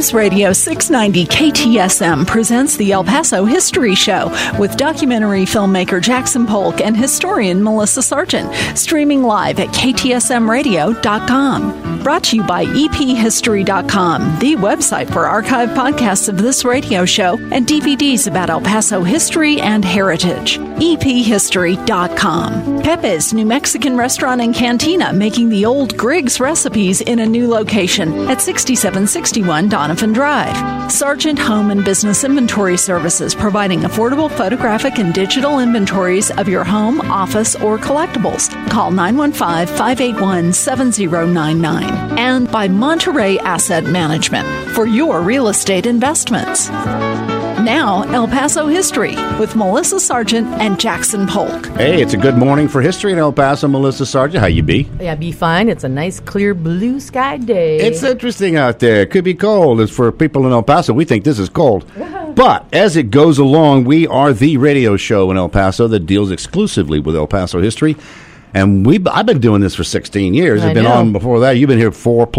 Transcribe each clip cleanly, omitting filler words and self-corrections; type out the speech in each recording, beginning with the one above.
News Radio 690 KTSM presents the El Paso History Show with documentary filmmaker Jackson Polk and historian Melissa Sargent, streaming live at ktsmradio.com. Brought to you by ephistory.com, the website for archived podcasts of this radio show and DVDs about El Paso history and heritage. ephistory.com. Pepe's New Mexican Restaurant and Cantina, making the old Griggs recipes in a new location at 6761 Donovan Drive. Sargent Home and Business Inventory Services, providing affordable photographic and digital inventories of your home, office, or collectibles. Call 915-581-7099. And by Monterey Asset Management for your real estate investments. Now, El Paso History with Melissa Sargent and Jackson Polk. Hey, it's a good morning for history in El Paso. Melissa Sargent, how you be? Yeah, be fine. It's a nice, clear, blue sky day. It's interesting out there. It could be cold. As for people in El Paso, we think this is cold. But as it goes along, we are the radio show in El Paso that deals exclusively with El Paso history. And I've been doing this for 16 years. I've been on before that. You've been here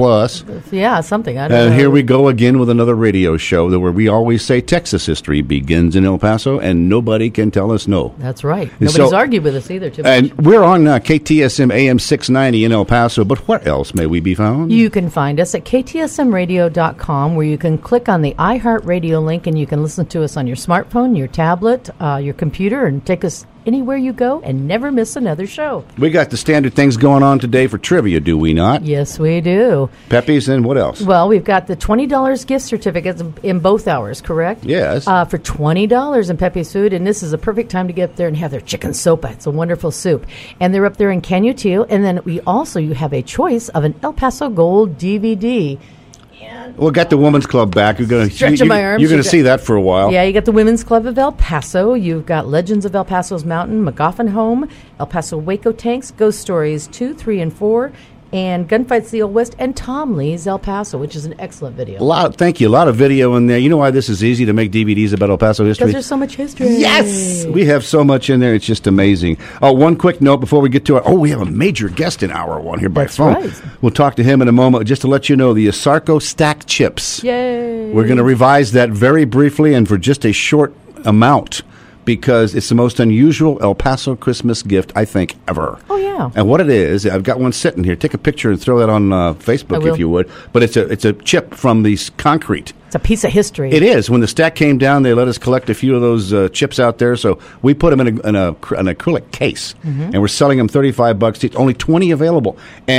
4+. Yeah, something. I don't know. And here we go again with another radio show where we always say Texas history begins in El Paso, and nobody can tell us no. That's right. Nobody's argued with us either, too much. And we're on KTSM AM 690 in El Paso, but where else may we be found? You can find us at ktsmradio.com, where you can click on the iHeartRadio link, and you can listen to us on your smartphone, your tablet, your computer, and take us anywhere you go and never miss another show. We got the standard things going on today for trivia, do we not? Yes, we do. Pepe's, and what else? Well, we've got the $20 gift certificates in both hours, correct? Yes. For $20 in Pepe's Food, and this is a perfect time to get up there and have their chicken sopa. It's a wonderful soup. And they're up there in Canutillo, and then you have a choice of an El Paso Gold DVD. We'll get the Women's Club back. You're going to see that for a while. Yeah, you got the Women's Club of El Paso. You've got Legends of El Paso's Mountain, McGoffin Home, El Paso Waco Tanks, Ghost Stories 2, 3, and 4, and Gunfights the Old West, and Tom Lee's El Paso, which is an excellent video. Thank you. A lot of video in there. You know why this is easy to make DVDs about El Paso history? Because there's so much history. Yes! We have so much in there. It's just amazing. Oh, one quick note before we get to it. Oh, we have a major guest in hour one here by phone. Right. We'll talk to him in a moment. Just to let you know, the Asarco stacked chips. Yay! We're going to revise that very briefly and for just a short amount, because it's the most unusual El Paso Christmas gift, I think, ever. Oh, yeah. And what it is, I've got one sitting here. Take a picture and throw that on Facebook if you would. But it's a chip from the concrete. It's a piece of history. It is. When the stack came down, they let us collect a few of those chips out there. So we put them in an acrylic case, and we're selling them $35 each. Only 20 available.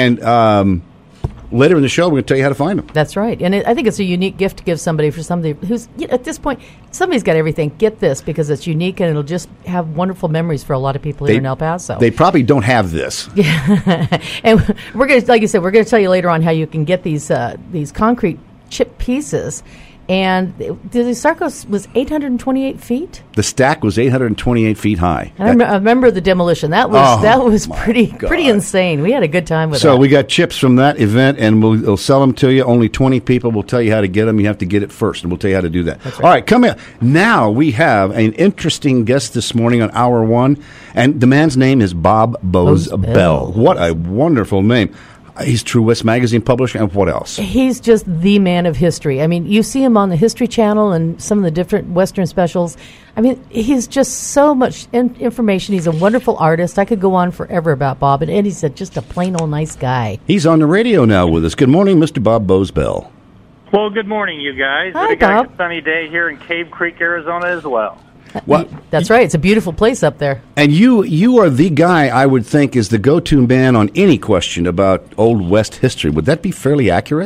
And later in the show, we're going to tell you how to find them. That's right. And I think it's a unique gift to give somebody who's, at this point, somebody's got everything. Get this, because it's unique, and it'll just have wonderful memories for a lot of people here in El Paso. They probably don't have this. Yeah. And we're going to, like you said, we're going to tell you later on how you can get these concrete chip pieces. And the Asarco was 828 feet? The stack was 828 feet high. And I remember the demolition. That was pretty insane. We had a good time with that. So we got chips from that event, and we'll sell them to you. Only 20 people. We'll tell you how to get them. You have to get it first, and we'll tell you how to do that. That's right. All right, come in. Now we have an interesting guest this morning on Hour 1, and the man's name is Bob Bozbel. What a wonderful name. He's True West Magazine publisher, and what else? He's just the man of history. I mean, you see him on the History Channel and some of the different Western specials. I mean, he's just so much information. He's a wonderful artist. I could go on forever about Bob, and he's just a plain old nice guy. He's on the radio now with us. Good morning, Mr. Bob Bozbel. Well, good morning, you guys. Hi, we got Bob. a sunny day here in Cave Creek, Arizona as well. What? That's right. It's a beautiful place up there. And you are the guy I would think is the go-to man on any question about Old West history. Would that be fairly accurate?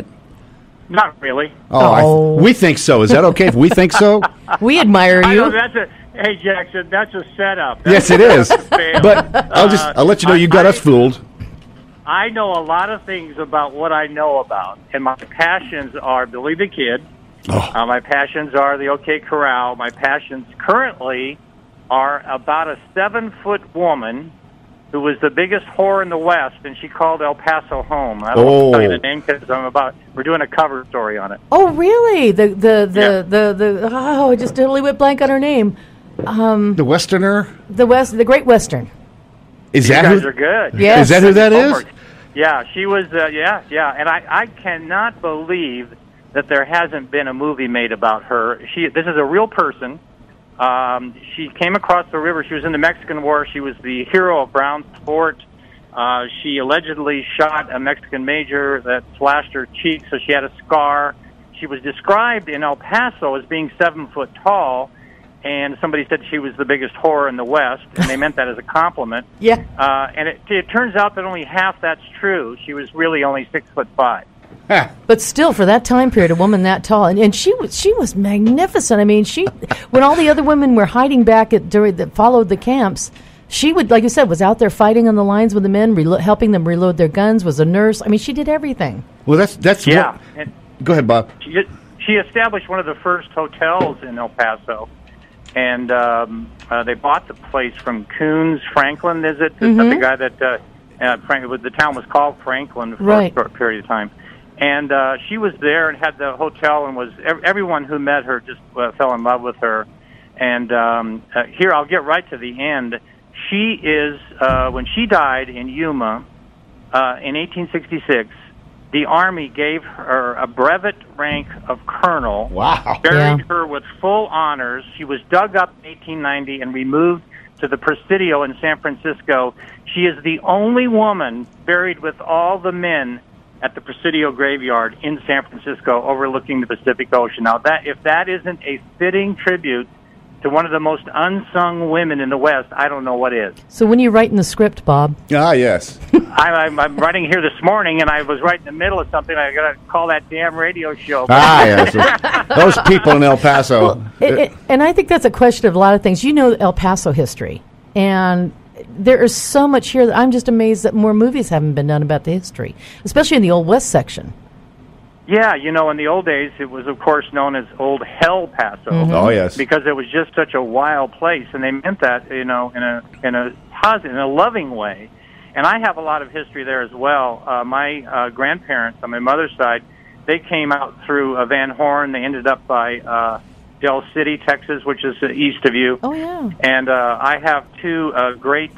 Not really. We think so. Is that okay if we think so? We admire you. I know, hey, Jackson, that's a setup. Yes, it is. But I'll let you know you got us fooled. I know a lot of things about what I know about, and my passions are Billy the Kid. My passions are the OK Corral. My passions currently are about a 7-foot woman who was the biggest whore in the West, and she called El Paso home. I don't want to tell you the name because we're doing a cover story on it. Oh, really? I just totally went blank on her name. The Westerner? The Great Western. Is you that guys are good. Yes. Is that who that is? Yeah, she was, and I cannot believe that there hasn't been a movie made about her. This is a real person. She came across the river. She was in the Mexican War. She was the hero of Brown's Fort. She allegedly shot a Mexican major that slashed her cheek, so she had a scar. She was described in El Paso as being 7 foot tall, and somebody said she was the biggest whore in the West, and they meant that as a compliment. Yeah. And it turns out that only half that's true. She was really only 6'5". But still, for that time period, a woman that tall, and she was magnificent. I mean, when all the other women were hiding back that followed the camps, she would, like you said, was out there fighting on the lines with the men, helping them reload their guns. Was a nurse. I mean, she did everything. Well, that's yeah. Go ahead, Bob. She established one of the first hotels in El Paso, and they bought the place from Coons Franklin. Is it? Is that the guy that the town was called Franklin for a short period of time? And she was there and had the hotel, and everyone who met her just fell in love with her. And here, I'll get right to the end. She is, when she died in Yuma in 1866, the Army gave her a brevet rank of colonel. Wow. Buried her with full honors. She was dug up in 1890 and removed to the Presidio in San Francisco. She is the only woman buried with all the men at the Presidio graveyard in San Francisco overlooking the Pacific Ocean. Now, if that isn't a fitting tribute to one of the most unsung women in the West, I don't know what is. So when you're writing the script, Bob? Ah, yes. I'm writing here this morning, and I was right in the middle of something. I got to call that damn radio show. Yes. Those people in El Paso. Well, and I think that's a question of a lot of things. You know El Paso history, and there is so much here that I'm just amazed that more movies haven't been done about the history, especially in the Old West section. Yeah, in the old days, it was, of course, known as Old Hell Paso. Mm-hmm. Oh, yes. Because it was just such a wild place, and they meant that, in a positive, in a loving way. And I have a lot of history there as well. My grandparents on my mother's side, they came out through Van Horn. They ended up by Del City, Texas, which is east of you. Oh, yeah. And I have two great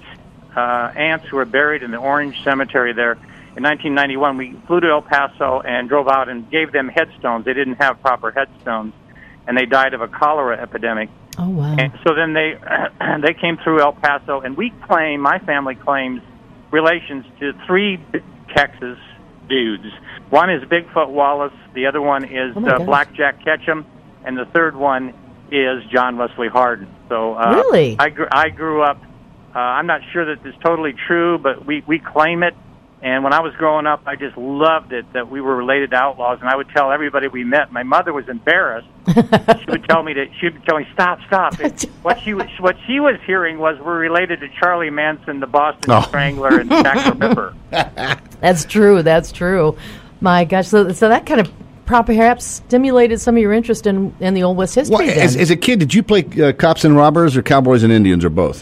aunts who are buried in the Orange Cemetery there. In 1991, we flew to El Paso and drove out and gave them headstones. They didn't have proper headstones, and they died of a cholera epidemic. Oh, wow. And so then they came through El Paso, and my family claims relations to three Texas dudes. One is Bigfoot Wallace, the other one is Blackjack Ketchum, and the third one is John Wesley Hardin. So really? I grew up, I'm not sure that it's totally true, but we claim it. And when I was growing up, I just loved it that we were related to outlaws, and I would tell everybody we met. My mother was embarrassed. She would tell me, stop. What she was hearing was we're related to Charlie Manson, the Boston Strangler, and Jack the Ripper. That's true. My gosh, so that kind of perhaps stimulated some of your interest in the Old West history. Well, as a kid, did you play cops and robbers, or cowboys and Indians, or both?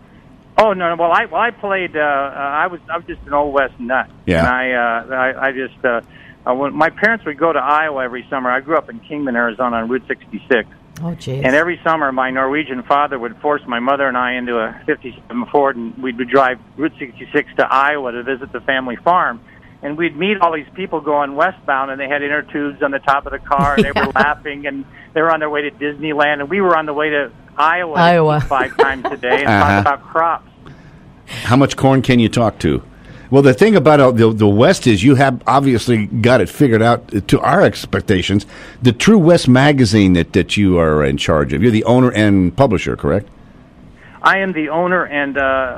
Oh no! Well, I played. I was just an Old West nut. Yeah. And I just when my parents would go to Iowa every summer. I grew up in Kingman, Arizona, on Route 66. Oh, geez. And every summer, my Norwegian father would force my mother and I into a '57 Ford, and we'd drive Route 66 to Iowa to visit the family farm. And we'd meet all these people going westbound, and they had inner tubes on the top of the car, and they were laughing, and they were on their way to Disneyland, and we were on the way to Iowa 5 times a day and talk about crops. How much corn can you talk to? Well, the thing about the West is you have obviously got it figured out to our expectations. The True West magazine that you are in charge of, you're the owner and publisher, correct? I am the owner and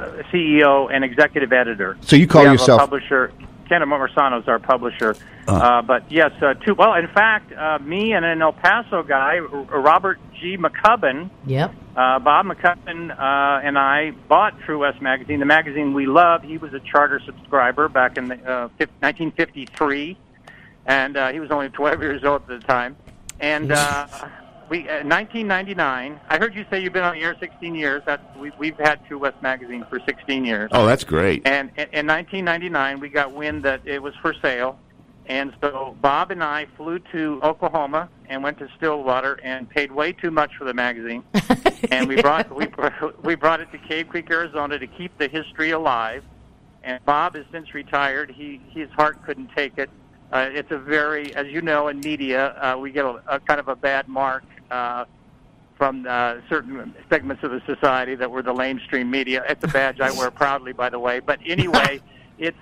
CEO and executive editor. So you call yourself a publisher. Ken Morsano is our publisher. But yes, in fact, me and an El Paso guy, Robert G. McCubbin, Bob McCubbin, and I bought True West magazine, the magazine we love. He was a charter subscriber back in 1953, and he was only 12 years old at the time. And we, 1999, I heard you say you've been on the air 16 years. We've had True West magazine for 16 years. Oh, that's great. And in 1999, we got wind that it was for sale. And so Bob and I flew to Oklahoma and went to Stillwater and paid way too much for the magazine. And we brought it to Cave Creek, Arizona to keep the history alive. And Bob has since retired. His heart couldn't take it. It's a very, as you know, in media, we get a kind of a bad mark from certain segments of the society that were the lamestream media. It's a badge I wear proudly, by the way. But anyway, it's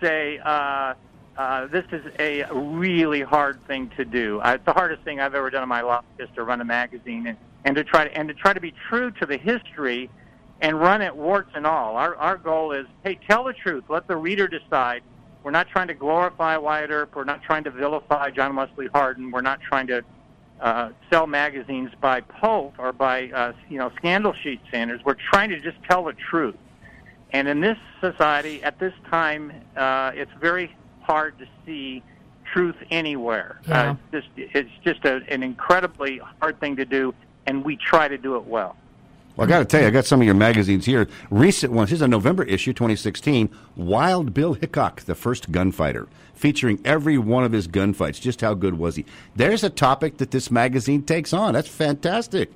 this is a really hard thing to do. It's the hardest thing I've ever done in my life, is to run a magazine and to try to be true to the history and run it warts and all. Our goal is, hey, tell the truth. Let the reader decide. We're not trying to glorify Wyatt Earp. We're not trying to vilify John Wesley Hardin. We're not trying to sell magazines by Pope or by scandal sheet standards. We're trying to just tell the truth. And in this society, at this time, it's very hard to see truth anywhere. Yeah. It's just an incredibly hard thing to do, and we try to do it well. Well, I got to tell you, I got some of your magazines here. Recent ones. Here's a November issue, 2016. Wild Bill Hickok, the first gunfighter, featuring every one of his gunfights. Just how good was he? There's a topic that this magazine takes on. That's fantastic.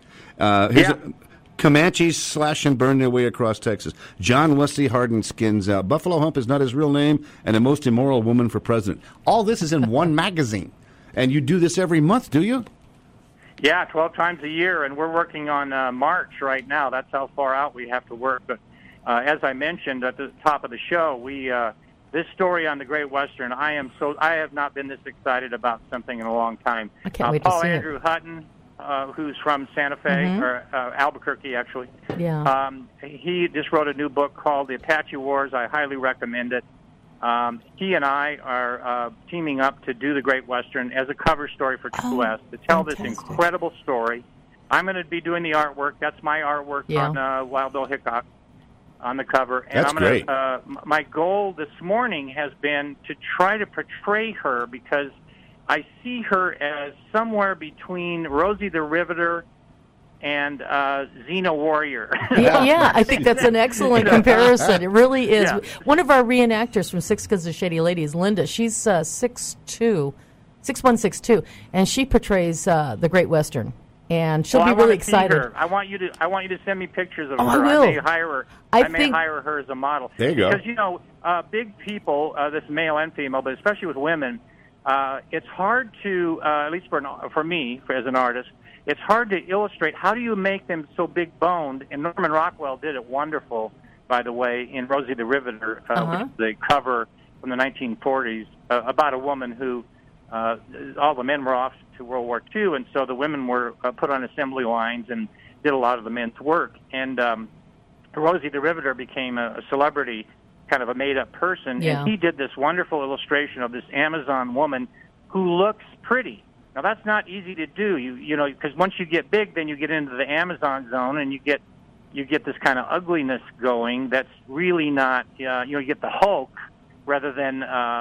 Comanches slash and burn their way across Texas. John Wesley Hardin skins out. Buffalo Hump is not his real name, and the most immoral woman for president. All this is in one magazine. And you do this every month, do you? Yeah, 12 times a year, and we're working on March right now. That's how far out we have to work. But as I mentioned at the top of the show, this story on the Great Western, I have not been this excited about something in a long time. I can't wait to see Paul it. Andrew Hutton, who's from Santa Fe, or Albuquerque, actually. Yeah. He just wrote a new book called The Apache Wars. I highly recommend it. He and I are teaming up to do the Great Western as a cover story for True West, to tell this incredible story. I'm going to be doing the artwork. That's my artwork on Wild Bill Hickok on the cover. And That's great. My goal this morning has been to try to portray her, because I see her as somewhere between Rosie the Riveter and Xena Warrior. Yeah, I think that's an excellent comparison. It really is. Yeah. One of our reenactors from Six Guns of Shady Ladies, Linda, she's 6162, and she portrays the Great Western. And she'll be really excited. Her. I want you to send me pictures of her. I will. I may hire her. I may hire her as a model. There you go. Because big people, this male and female, but especially with women, it's hard to, at least for me, as an artist, it's hard to illustrate. How do you make them so big-boned? And Norman Rockwell did it wonderful, by the way, in Rosie the Riveter, which is the cover from the 1940s, about a woman who, all the men were off to World War II, and so the women were put on assembly lines and did a lot of the men's work. And Rosie the Riveter became a celebrity, kind of a made-up person, and he did this wonderful illustration of this Amazon woman who looks pretty. Now, that's not easy to do, because once you get big, then you get into the Amazon zone, and you get this kind of ugliness going that's really not, you get the Hulk rather than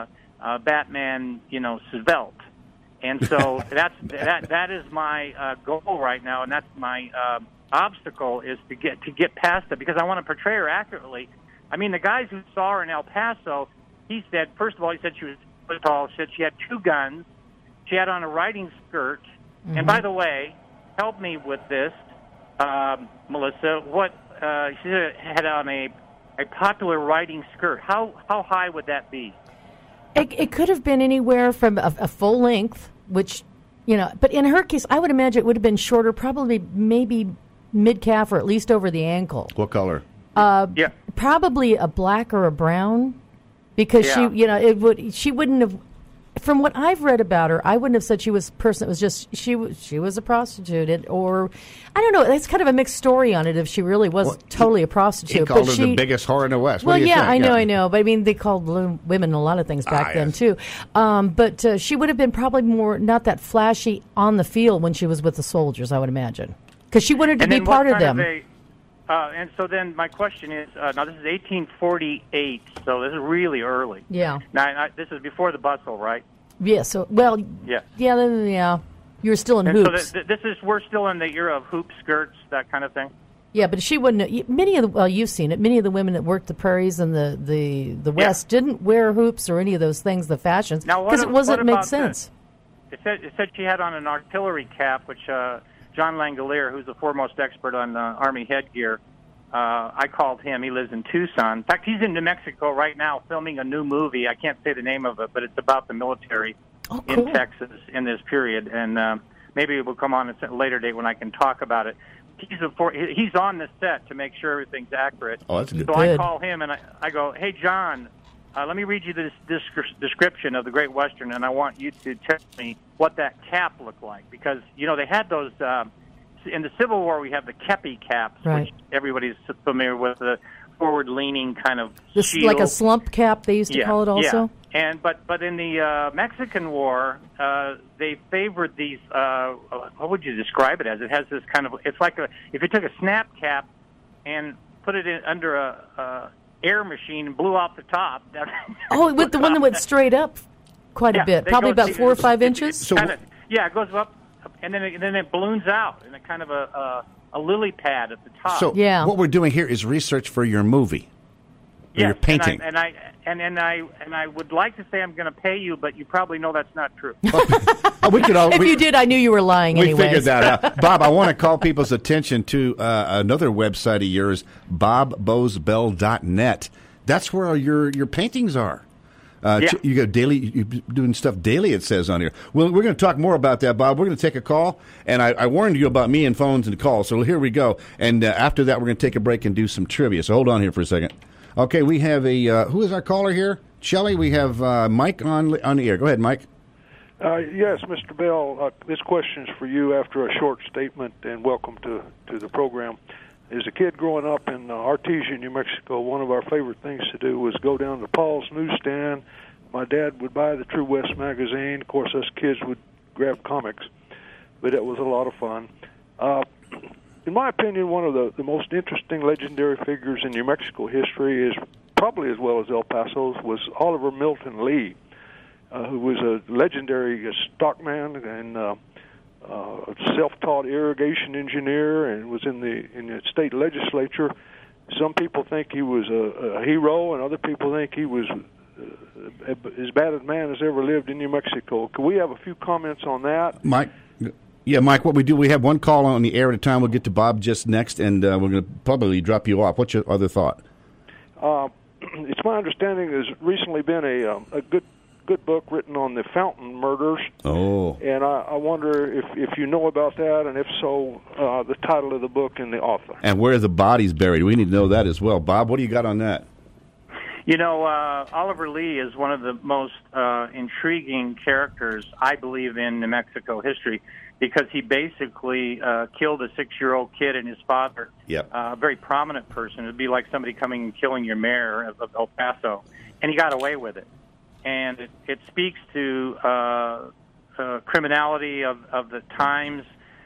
Batman, svelte. And so that is my goal right now, and that's my obstacle, is to get past it, because I want to portray her accurately. I mean, the guys who saw her in El Paso, he said, first of all, he said she was tall. He said she had 2 guns. She had on a riding skirt. And by the way, help me with this, Melissa. What she had on a popular riding skirt. How high would that be? It could have been anywhere from a full length, which, but in her case, I would imagine it would have been shorter, probably maybe mid-calf or at least over the ankle. What color? Probably a black or a brown, because she wouldn't have. From what I've read about her, I wouldn't have said she was a person that was just she was a prostitute, or I don't know. It's kind of a mixed story on it. If she really was totally a prostitute, he called her the biggest whore in the West. Well, I know. But I mean, they called women a lot of things back then too. But she would have been probably more not that flashy on the field when she was with the soldiers, I would imagine, because she wanted to be part of them. And so then my question is, now this is 1848, so this is really early. Yeah. Now, this is before the bustle, right? Yeah, so, yeah. You were still in hoops. So we're still in the era of hoop skirts, that kind of thing? Yeah, but she wouldn't, you've seen it, many of the women that worked the prairies and the West didn't wear hoops or any of those things, the fashions, because it wasn't make sense. It said she had on an artillery cap, which... John Langolier, who's the foremost expert on Army headgear, I called him. He lives in Tucson. In fact, he's in New Mexico right now filming a new movie. I can't say the name of it, but it's about the military. Oh, cool. in Texas in this period, and maybe it will come on at a later date when I can talk about it. He's on the set to make sure everything's accurate. Oh, that's good. So I call him and I go, "Hey, John, let me read you this description of the Great Western, and I want you to tell me what that cap looked like." Because, they had those, in the Civil War, we have the kepi caps, right, which everybody's familiar with, the forward-leaning kind of shield. Like a slump cap, they used to call it also? Yeah. But in the Mexican War, they favored these, what would you describe it as? It has this kind of, it's like if you took a snap cap and put it under a air machine and blew out the top. With the one that went straight up quite a bit, probably about 4 or 5 inches? It goes up, and then it balloons out in a kind of a lily pad at the top. So what we're doing here is research for your movie, your painting. And I would like to say I'm going to pay you, but you probably know that's not true. If you did, I knew you were lying anyways. We figured that out. Bob, I want to call people's attention to another website of yours, bobbosebell.net. That's where your paintings are. You go daily. You're doing stuff daily, it says on here. Well, we're going to talk more about that, Bob. We're going to take a call, and I warned you about me and phones and calls, so here we go. And after that, we're going to take a break and do some trivia. So hold on here for a second. Okay, we have who is our caller here? Shelley, we have Mike on the air. Go ahead, Mike. Yes, Mr. Bell, this question is for you after a short statement, and welcome to the program. As a kid growing up in Artesia, New Mexico, one of our favorite things to do was go down to Paul's newsstand. My dad would buy the True West magazine. Of course, us kids would grab comics, but it was a lot of fun. In my opinion, one of the most interesting legendary figures in New Mexico history is probably as well as El Paso's was Oliver Milton Lee, who was a legendary stockman and a self-taught irrigation engineer, and was in the state legislature. Some people think he was a hero, and other people think he was as bad a man as ever lived in New Mexico. Could we have a few comments on that? Mike? Yeah, Mike, what we do, we have one call on the air at a time. We'll get to Bob just next, and we're going to probably drop you off. What's your other thought? It's my understanding there's recently been a good book written on the Fountain murders. Oh. And I wonder if you know about that, and if so, the title of the book and the author. And where are the bodies buried? We need to know that as well. Bob, what do you got on that? Oliver Lee is one of the most intriguing characters, I believe, in New Mexico history, because he basically killed a 6-year-old kid and his father, a very prominent person. It would be like somebody coming and killing your mayor of El Paso, and he got away with it. And it speaks to criminality of the times.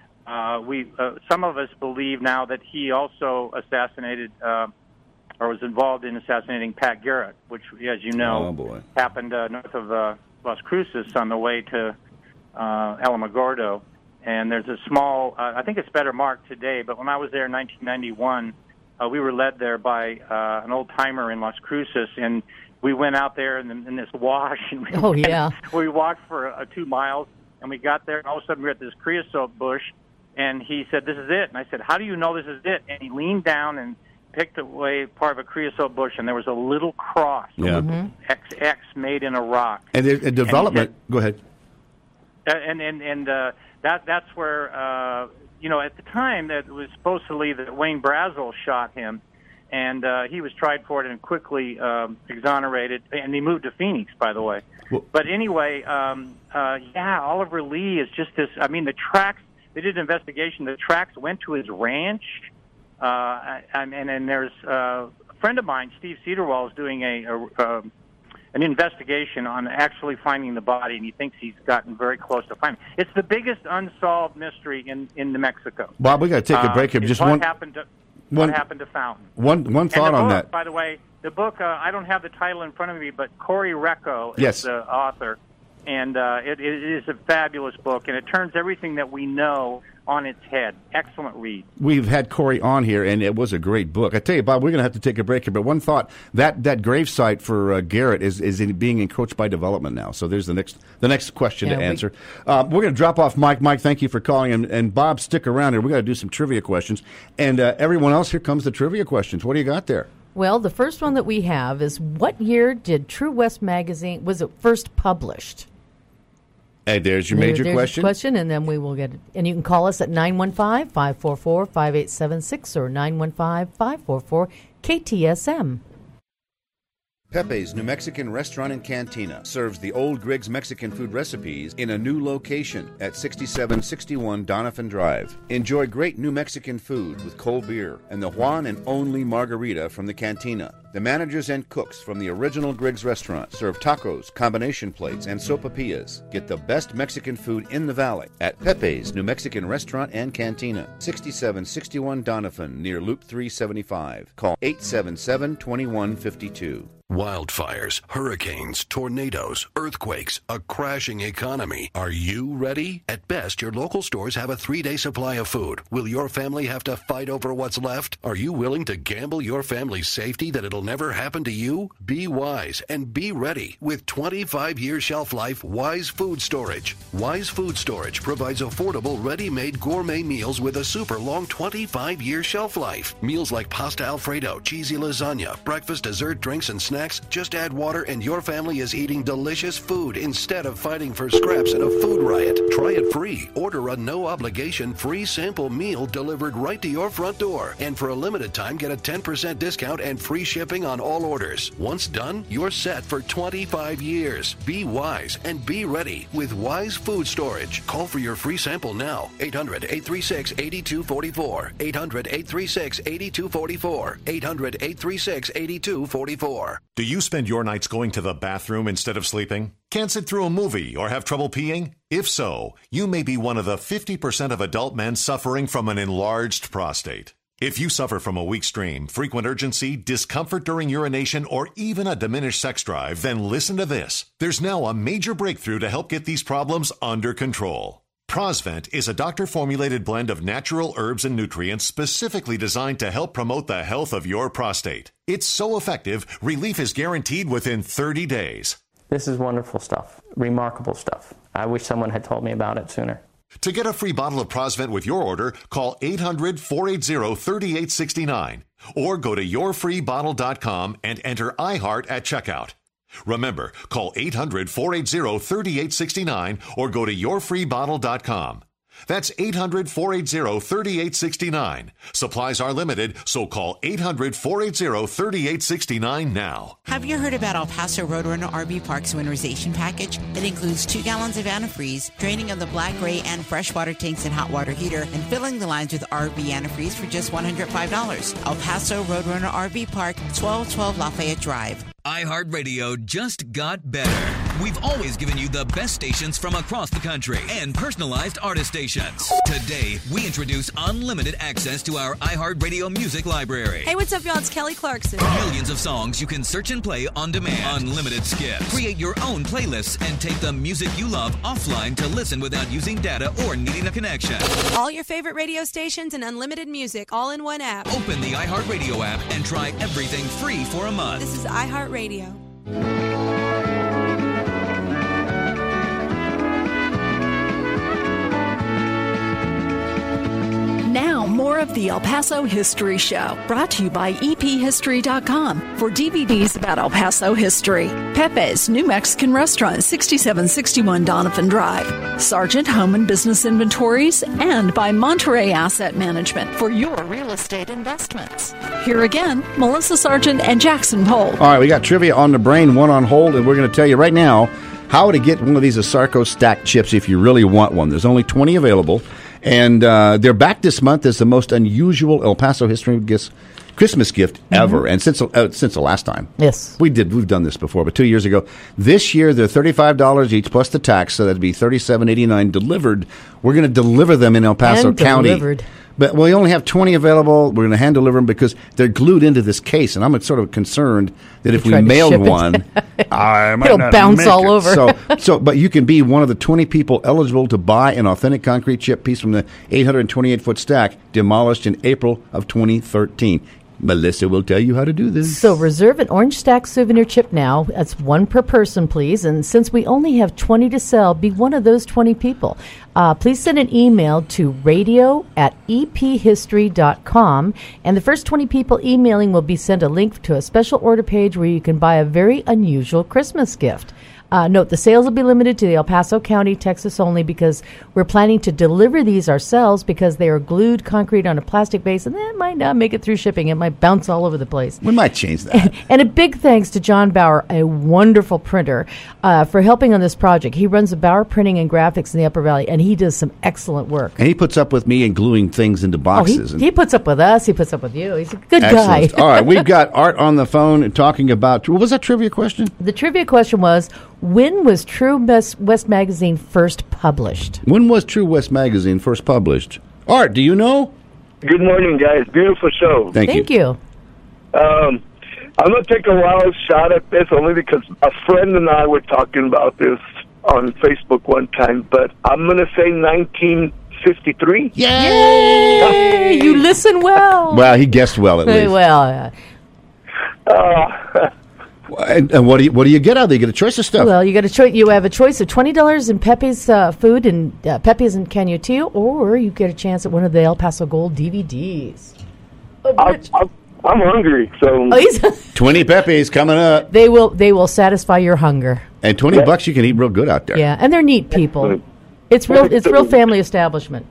Some of us believe now that he also assassinated or was involved in assassinating Pat Garrett, which, as you know, happened north of Las Cruces on the way to Alamogordo. And there's a small, I think it's better marked today, but when I was there in 1991, we were led there by an old-timer in Las Cruces, and we went out there in this wash, and we walked for 2 miles, and we got there, and all of a sudden we were at this creosote bush, and he said, "This is it." And I said, "How do you know this is it?" And he leaned down and picked away part of a creosote bush, and there was a little cross, XX made in a rock. And the development, and go ahead. That's where, at the time that was supposedly that Wayne Brazel shot him, and he was tried for it and quickly exonerated, and he moved to Phoenix, by the way. Well, but anyway, Oliver Lee is just this, the tracks, they did an investigation, the tracks went to his ranch, and there's a friend of mine, Steve Cedarwall, is doing an investigation on actually finding the body, and he thinks he's gotten very close to finding it. It's the biggest unsolved mystery in New Mexico. Bob, we got to take a break here. Just what happened to Fountain? One thought on that. By the way, the book, I don't have the title in front of me, but Corey Recco is the author, and it is a fabulous book, and it turns everything that we know on its head. Excellent read. We've had Corey on here, and it was a great book. I tell you, Bob, we're going to have to take a break here, but one thought, that gravesite for Garrett is being encroached by development now. So there's the next question to answer. We're going to drop off Mike. Mike, thank you for calling, and Bob, stick around here. We've got to do some trivia questions. And everyone else, here comes the trivia questions. What do you got there? Well, the first one that we have is, what year did True West magazine, was it first published? Hey, there's your major question. And then we will get it. And you can call us at 915-544-5876 or 915-544-KTSM. Pepe's New Mexican Restaurant and Cantina serves the old Griggs Mexican food recipes in a new location at 6761 Doniphan Drive. Enjoy great New Mexican food with cold beer and the one and only margarita from the Cantina. The managers and cooks from the original Griggs restaurant serve tacos, combination plates, and sopapillas. Get the best Mexican food in the valley at Pepe's New Mexican Restaurant and Cantina, 6761 Doniphan, near Loop 375. Call 877-2152. Wildfires, hurricanes, tornadoes, earthquakes, a crashing economy. Are you ready? At best, your local stores have a 3-day supply of food. Will your family have to fight over what's left? Are you willing to gamble your family's safety that it'll never happen to you? Be wise and be ready with 25-year shelf life Wise Food Storage. Wise Food Storage provides affordable, ready-made gourmet meals with a super long 25-year shelf life. Meals like pasta Alfredo, cheesy lasagna, breakfast, dessert, drinks, and snacks. Just add water and your family is eating delicious food instead of fighting for scraps in a food riot. Try it free. Order a no-obligation free sample meal delivered right to your front door. And for a limited time, get a 10% discount and free shipping on all orders. Once done, you're set for 25 years. Be wise and be ready with Wise Food Storage. Call for your free sample now. 800-836-8244. 800-836-8244. 800-836-8244. Do you spend your nights going to the bathroom instead of sleeping? Can't sit through a movie or have trouble peeing? If so, you may be one of the 50% of adult men suffering from an enlarged prostate. If you suffer from a weak stream, frequent urgency, discomfort during urination, or even a diminished sex drive, then listen to this. There's now a major breakthrough to help get these problems under control. Prosvent is a doctor-formulated blend of natural herbs and nutrients specifically designed to help promote the health of your prostate. It's so effective, relief is guaranteed within 30 days. This is wonderful stuff, remarkable stuff. I wish someone had told me about it sooner. To get a free bottle of Prosvent with your order, call 800-480-3869 or go to yourfreebottle.com and enter iHeart at checkout. Remember, call 800-480-3869 or go to yourfreebottle.com. That's 800-480-3869. Supplies are limited, so call 800-480-3869 now. Have you heard about El Paso Roadrunner RV Park's winterization package? It includes 2 gallons of antifreeze, draining of the black, gray, and freshwater tanks and hot water heater, and filling the lines with RV antifreeze for just $105. El Paso Roadrunner RV Park, 1212 Lafayette Drive. iHeartRadio just got better. We've always given you the best stations from across the country and personalized artist stations. Today, we introduce unlimited access to our iHeartRadio music library. Hey, what's up, y'all? It's Kelly Clarkson. Millions of songs you can search and play on demand. Unlimited skips. Create your own playlists and take the music you love offline to listen without using data or needing a connection. All your favorite radio stations and unlimited music all in one app. Open the iHeartRadio app and try everything free for a month. This is iHeartRadio. Now, more of the El Paso History Show, brought to you by EPHistory.com for DVDs about El Paso history. Pepe's New Mexican Restaurant, 6761 Doniphan Drive. Sargent Home and Business Inventories, and by Monterey Asset Management for your real estate investments. Here again, Melissa Sargent and Jackson Pohl. All right, we got trivia on the brain, one on hold, and we're going to tell you right now how to get one of these Asarco stacked chips if you really want one. There's only 20 available. And they're back this month as the most unusual El Paso history Christmas gift ever. And since the last time. Yes. We've done this before, but 2 years ago. This year, they're $35 each plus the tax, so that'd be $37.89 delivered. We're going to deliver them in El Paso County. Delivered. But we only have 20 available. We're going to hand deliver them because they're glued into this case, and I'm sort of concerned that if we mailed one, I might it'll not bounce make all it. over. But you can be one of the 20 people eligible to buy an authentic concrete chip piece from the 828-foot stack demolished in April of 2013. Melissa will tell you how to do this. So reserve an Orange Stack souvenir chip now. That's one per person, please. And since we only have 20 to sell, be one of those 20 people. Please send an email to radio@ephistory.com. And the first 20 people emailing will be sent a link to a special order page where you can buy a very unusual Christmas gift. Note, the sales will be limited to the El Paso County, Texas only, because we're planning to deliver these ourselves because they are glued concrete on a plastic base, and that might not make it through shipping. It might bounce all over the place. We might change that. And a big thanks to John Bauer, a wonderful printer, for helping on this project. He runs the Bauer Printing and Graphics in the Upper Valley, and he does some excellent work. And he puts up with me and gluing things into boxes. He puts up with us. He puts up with you. He's a good Excellent. guy. All right, we've got Art on the phone and talking about, what was that trivia question? The trivia question was, when was True West Magazine first published? When was True West Magazine first published? Art, do you know? Good morning, guys. Beautiful show. Thank you. I'm going to take a wild shot at this only because a friend and I were talking about this on Facebook one time, but I'm going to say 1953. Yay! You listen well. Well, he guessed well at least. Well, And what do you get out of it? You get a choice of stuff. Well, you got a choice. You have a choice of $20 in Pepe's food and Pepe's and Canutillo, or you get a chance at one of the El Paso Gold DVDs. I'm hungry, so 20 Pepes coming up. They will satisfy your hunger. And $20 you can eat real good out there. Yeah, and they're neat people. It's real family establishment.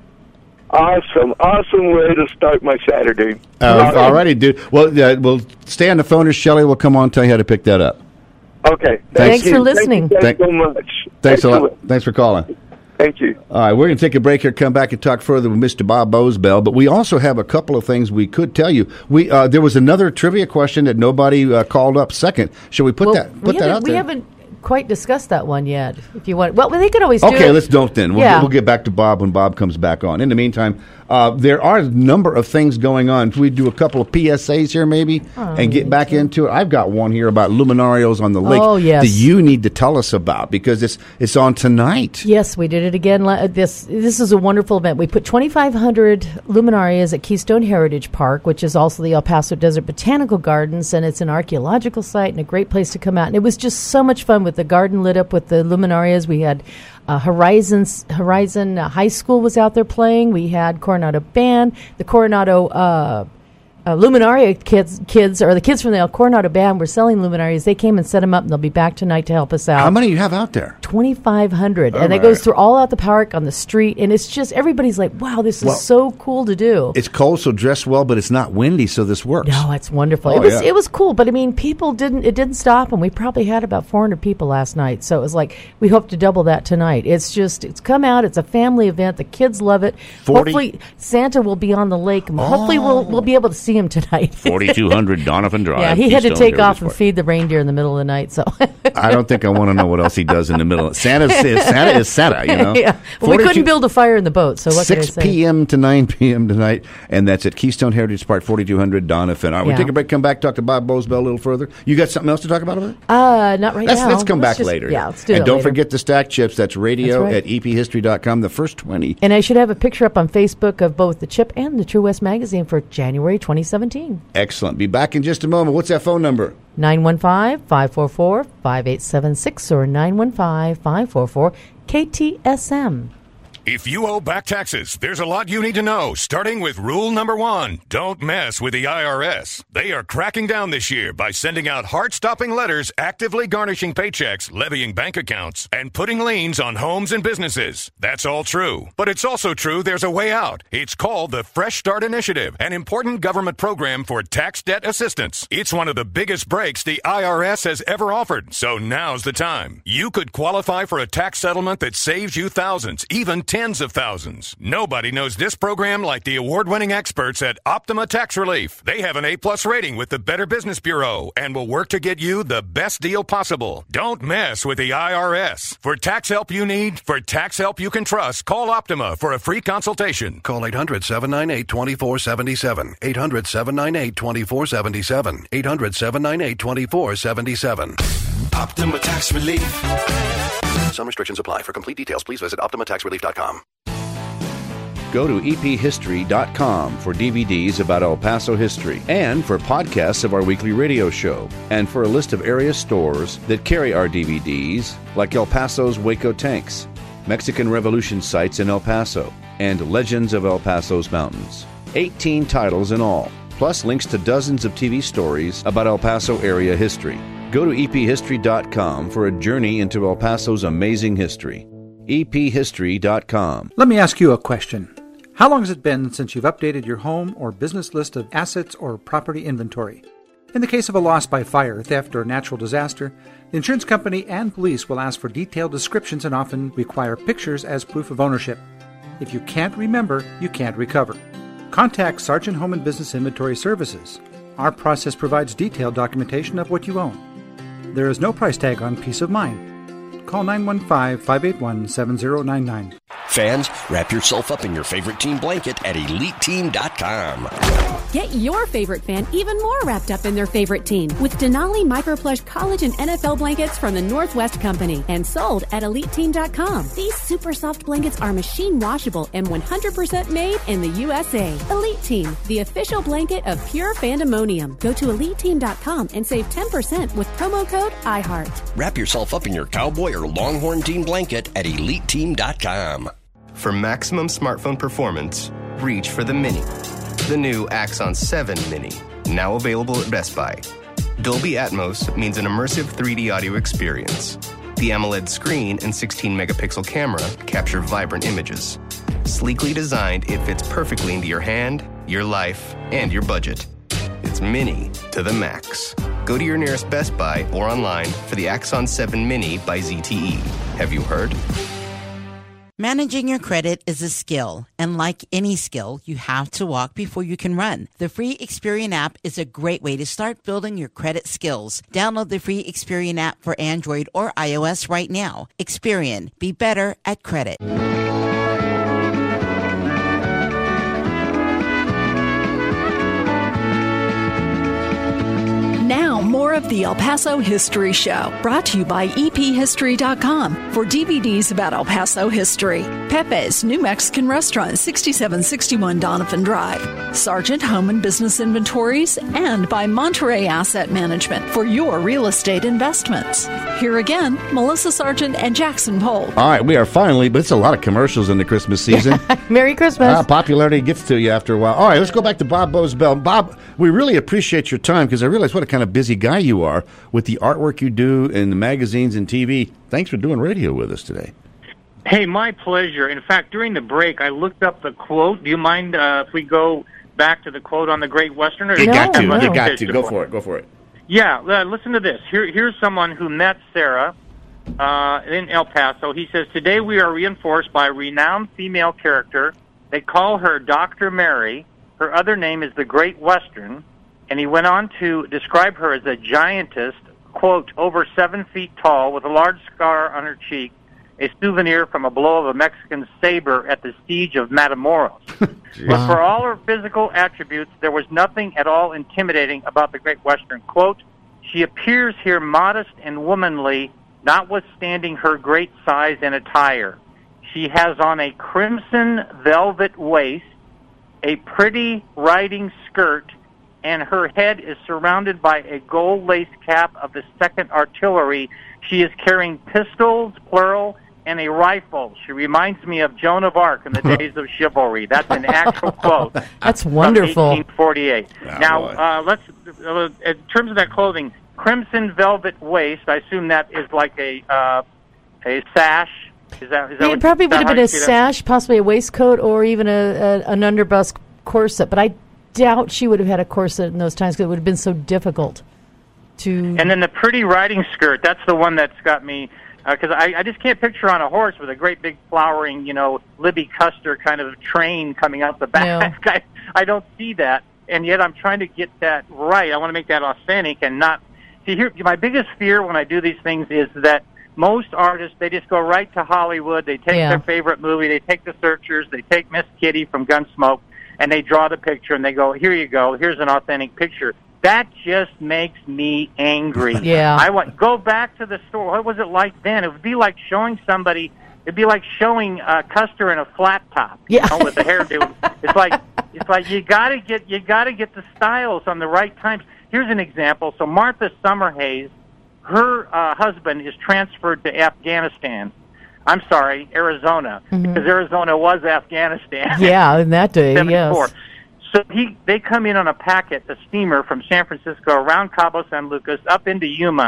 Awesome way to start my Saturday. All righty, dude. Well, we'll stay on the phone, or Shelley will come on and tell you how to pick that up. Okay. Thanks for listening. Thank you so much. Thanks a lot. Thanks for calling. Thank you. All right, we're going to take a break here, come back and talk further with Mr. Bob Bosebell, but we also have a couple of things we could tell you. There was another trivia question that nobody called up second. Shall we put that out there? We haven't quite discussed that one yet. If you want, well, they could always do it. Okay, let's don't then. We'll get back to Bob when Bob comes back on. In the meantime, there are a number of things going on. If we do a couple of PSAs here maybe and get back into it. I've got one here about luminarios on the lake that you need to tell us about because it's on tonight. Yes, we did it again. This is a wonderful event. We put 2,500 luminarias at Keystone Heritage Park, which is also the El Paso Desert Botanical Gardens, and it's an archaeological site and a great place to come out. And it was just so much fun with the garden lit up with the luminarias. We had Horizon High School was out there playing. We had Coronado Band, the Coronado Luminaria kids, or the kids from the Coronado Band were selling luminarias. They came and set them up, and they'll be back tonight to help us out. How many do you have out there? 2,500. And it goes through all out the park on the street, and it's just, everybody's like, wow, this is so cool to do. It's cold, so dress well, but it's not windy, so this works. No, it's wonderful. It was cool, but I mean, it didn't stop, and we probably had about 400 people last night, so it was like, we hope to double that tonight. It's come out, it's a family event, the kids love it. Hopefully, Santa will be on the lake, and hopefully we'll be able to see him tonight. 4200 Donovan Drive. Yeah, he had to take off and feed the reindeer in the middle of the night, so. I don't think I want to know what else he does in the middle. Santa is Santa, you know. Yeah. Well, we couldn't build a fire in the boat, so what can I say? 6 p.m. to 9 p.m. tonight, and that's at Keystone Heritage Park, 4200 Donovan. All right, we'll take a break, come back, talk to Bob Bosebell a little further. You got something else to talk about it? Not right now. Let's come back later. Yeah, let's do it. And don't later. forget the stack chips. That's radio at ephistory.com, the first 20. And I should have a picture up on Facebook of both the chip and the True West magazine for January 2017. Excellent. Be back in just a moment. What's that phone number? 915-544-5876 or 915-544-KTSM. If you owe back taxes, there's a lot you need to know, starting with rule number 1. Don't mess with the IRS. They are cracking down this year by sending out heart-stopping letters actively garnishing paychecks, levying bank accounts, and putting liens on homes and businesses. That's all true. But it's also true there's a way out. It's called the Fresh Start Initiative, an important government program for tax debt assistance. It's one of the biggest breaks the IRS has ever offered, so now's the time. You could qualify for a tax settlement that saves you thousands, even tens of thousands. Nobody knows this program like the award-winning experts at Optima Tax Relief. They have an A+ rating with the Better Business Bureau and will work to get you the best deal possible. Don't mess with the IRS. For tax help you need, for tax help you can trust, call Optima for a free consultation. Call 800-798-2477. 800-798-2477. 800-798-2477. Optima Tax Relief. Some restrictions apply. For complete details, please visit OptimaTaxRelief.com. Go to ephistory.com for DVDs about El Paso history and for podcasts of our weekly radio show and for a list of area stores that carry our DVDs like El Paso's Waco Tanks, Mexican Revolution sites in El Paso, and Legends of El Paso's Mountains. 18 titles in all, plus links to dozens of TV stories about El Paso area history. Go to ephistory.com for a journey into El Paso's amazing history. ephistory.com. Let me ask you a question. How long has it been since you've updated your home or business list of assets or property inventory? In the case of a loss by fire, theft, or natural disaster, the insurance company and police will ask for detailed descriptions and often require pictures as proof of ownership. If you can't remember, you can't recover. Contact Sargent Home and Business Inventory Services. Our process provides detailed documentation of what you own. There is no price tag on peace of mind. Call 915-581-7099. Fans, wrap yourself up in your favorite team blanket at EliteTeam.com. Get your favorite fan even more wrapped up in their favorite team with Denali Microplush College and NFL blankets from the Northwest Company and sold at EliteTeam.com. These super soft blankets are machine washable and 100% made in the USA. Elite Team, the official blanket of pure fandemonium. Go to EliteTeam.com and save 10% with promo code iHeart. Wrap yourself up in your Cowboy or Longhorn team blanket at EliteTeam.com. For maximum smartphone performance, reach for the Mini. The new Axon 7 Mini, now available at Best Buy. Dolby Atmos means an immersive 3D audio experience. The AMOLED screen and 16-megapixel camera capture vibrant images. Sleekly designed, it fits perfectly into your hand, your life, and your budget. It's Mini to the max. Go to your nearest Best Buy or online for the Axon 7 Mini by ZTE. Have you heard? Managing your credit is a skill, and like any skill, you have to walk before you can run. The free Experian app is a great way to start building your credit skills. Download the free Experian app for Android or iOS right now. Experian. Be better at credit. Now, more of the El Paso History Show, brought to you by ephistory.com for DVDs about El Paso history. Pepe's New Mexican Restaurant, 6761 Donovan Drive. Sargent Home and Business Inventories, and by Monterey Asset Management for your real estate investments. Here again, Melissa Sargent and Jackson Pohl. All right, we are finally, but it's a lot of commercials in the Christmas season. Merry Christmas. Popularity gets to you after a while. All right, let's go back to Bob Bosbell. Bob, we really appreciate your time because I realize what a kind of busy guy you are with the artwork you do in the magazines and TV. Thanks for doing radio with us today. Hey, my pleasure. In fact, during the break, I looked up the quote. Do you mind if we go back to the quote on the Great Western? You got to. Go for it. Yeah, listen to this. Here's someone who met Sarah in El Paso. He says, today we are reinforced by a renowned female character. They call her Dr. Mary. Her other name is the Great Western. And he went on to describe her as a giantess, quote, over 7 feet tall, with a large scar on her cheek, a souvenir from a blow of a Mexican saber at the siege of Matamoros. But for all her physical attributes, there was nothing at all intimidating about the Great Western. Quote, she appears here modest and womanly, notwithstanding her great size and attire. She has on a crimson velvet waist, a pretty riding skirt, and her head is surrounded by a gold lace cap of the 2nd Artillery. She is carrying pistols, plural, and a rifle. She reminds me of Joan of Arc in the days of chivalry. That's an actual quote. That's wonderful. From 1848. Let's in terms of that clothing, crimson velvet waist. I assume that is like a sash. Is that it probably would have been a sash, possibly a waistcoat, or even an underbust corset. But I doubt she would have had a corset in those times because it would have been so difficult to... And then the pretty riding skirt, that's the one that's got me, because I just can't picture on a horse with a great big flowering, Libby Custer kind of train coming out the back. No. I don't see that, and yet I'm trying to get that right. I want to make that authentic and not... See, here, my biggest fear when I do these things is that most artists, they just go right to Hollywood, they take their favorite movie, they take The Searchers, they take Miss Kitty from Gunsmoke, and they draw the picture, and they go, here you go, here's an authentic picture. That just makes me angry. Yeah. Go back to the store. What was it like then? It would be like showing somebody, it'd be like showing Custer in a flat top, with the hairdo. It's like you gotta get the styles on the right times. Here's an example. So Martha Summerhays, her husband is transferred to Afghanistan. I'm sorry, Arizona, because Arizona was Afghanistan. Yeah, in that day, 74. Yes. So they come in on a packet, a steamer from San Francisco around Cabo San Lucas up into Yuma,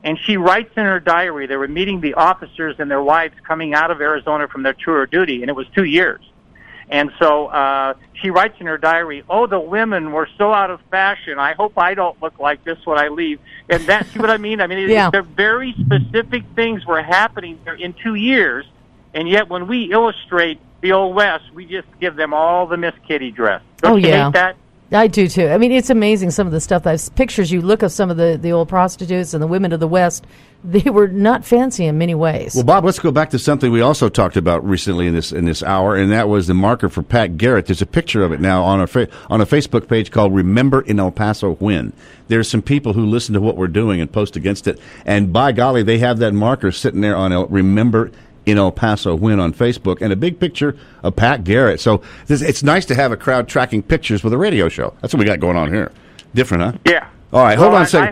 And she writes in her diary, they were meeting the officers and their wives coming out of Arizona from their tour of duty, and it was 2 years. And so she writes in her diary, "Oh, the women were so out of fashion. I hope I don't look like this when I leave." And that, see what I mean? I mean, they're very specific things were happening there in 2 years, and yet when we illustrate the Old West, we just give them all the Miss Kitty dress. Don't you hate that? I do too. I mean, it's amazing some of the stuff. Pictures you look of some of the old prostitutes and the women of the West. They were not fancy in many ways. Well, Bob, let's go back to something we also talked about recently in this hour, and that was the marker for Pat Garrett. There's a picture of it now on a Facebook page called "Remember in El Paso When." There's some people who listen to what we're doing and post against it, and by golly, they have that marker sitting there on "Remember in El Paso When" on Facebook, and a big picture of Pat Garrett. So it's nice to have a crowd tracking pictures with a radio show. That's what we got going on here. Different, huh? Yeah. All right, hold on a second.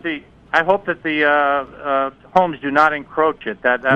I hope that the homes do not encroach it. That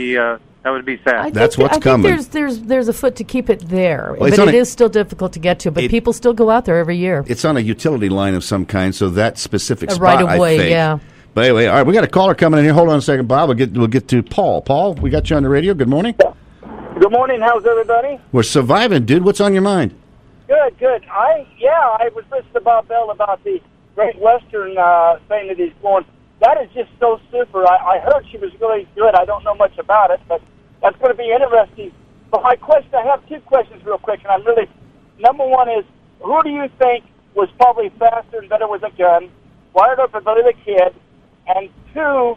would be sad. That's what's coming. I think there's a foot to keep it there, but it is still difficult to get to. But people still go out there every year. It's on a utility line of some kind, so that specific spot, right of way, I think. yeah. But anyway, all right, we got a caller coming in here. Hold on a second, Bob. We'll get to Paul. Paul, we got you on the radio. Good morning. Good morning. How's everybody? We're surviving, dude. What's on your mind? Good. I was listening to Bob Bell about the Great Western thing that he's going. That is just so super. I heard she was really good. I don't know much about it, but that's going to be interesting. But my question, I have two questions real quick, and number one is, who do you think was probably faster and better with a gun, Wyatt Earp or Billy the Kid? And two,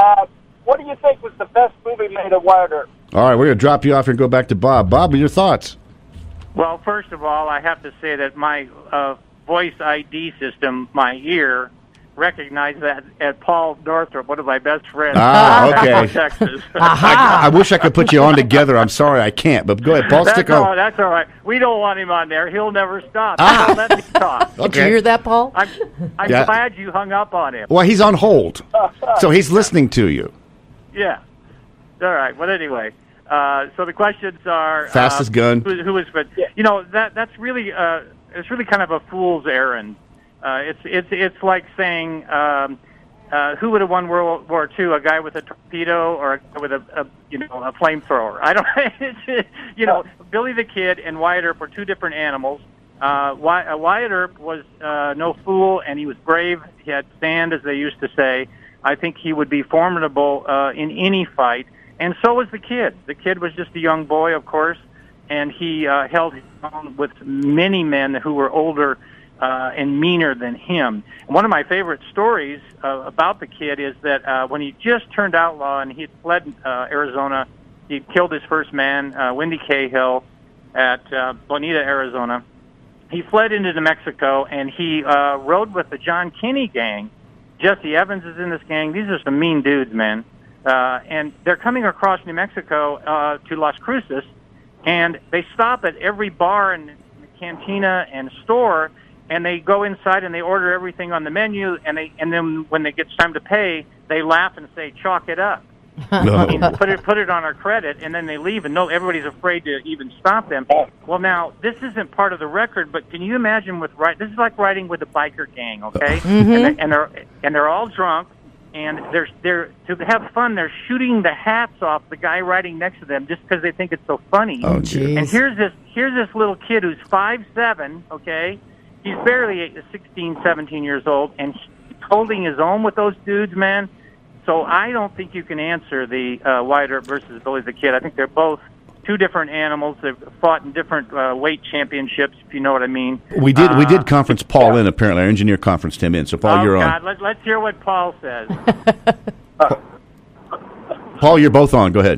what do you think was the best movie made of Wyatt Earp? All right, we're going to drop you off and go back to Bob. Bob, your thoughts? Well, first of all, I have to say that my voice ID system, my ear, recognized that at Paul Northrop, one of my best friends. Okay. Texas. I wish I could put you on together. I'm sorry I can't, but go ahead, Paul. Stick on. That's all right. We don't want him on there. He'll never stop. Don't let me talk. Okay. Did you hear that, Paul? I'm glad you hung up on him. Well, he's on hold, so he's listening to you. Yeah. All right. Well, anyway, so the questions are fastest gun. Who is? But that's really it's really kind of a fool's errand. It's like saying who would have won World War II, a guy with a torpedo or a guy with a flamethrower? I don't. Billy the Kid and Wyatt Earp were two different animals. Wyatt Earp was no fool, and he was brave. He had stand, as they used to say. I think he would be formidable in any fight, and so was the Kid. The Kid was just a young boy, of course, and he held his own with many men who were older and meaner than him. And one of my favorite stories about the Kid is that when he just turned outlaw and he had fled Arizona, he killed his first man, Wendy Cahill, at Bonita, Arizona. He fled into New Mexico, and he rode with the John Kinney gang. Jesse Evans is in this gang. These are some mean dudes, man. And they're coming across New Mexico to Las Cruces, and they stop at every bar and cantina and store, and they go inside and they order everything on the menu, and then when it gets time to pay, they laugh and say, "Chalk it up." No. Put it on our credit, and then they leave, and everybody's afraid to even stop them. Well, now this isn't part of the record, but can you imagine this is like riding with a biker gang, okay? Mm-hmm. And they're all drunk, and they're to have fun. They're shooting the hats off the guy riding next to them just because they think it's so funny. Oh, geez. And here's this little kid who's 5'7", okay? He's barely 16, 17 years old, and he's holding his own with those dudes, man. So I don't think you can answer the Wyatt Earp versus Billy the Kid. I think they're both two different animals. They've fought in different weight championships, if you know what I mean. We did conference Paul in, apparently. Our engineer conferenced him in. So, Paul, you're on. Let's hear what Paul says. Paul, you're both on. Go ahead.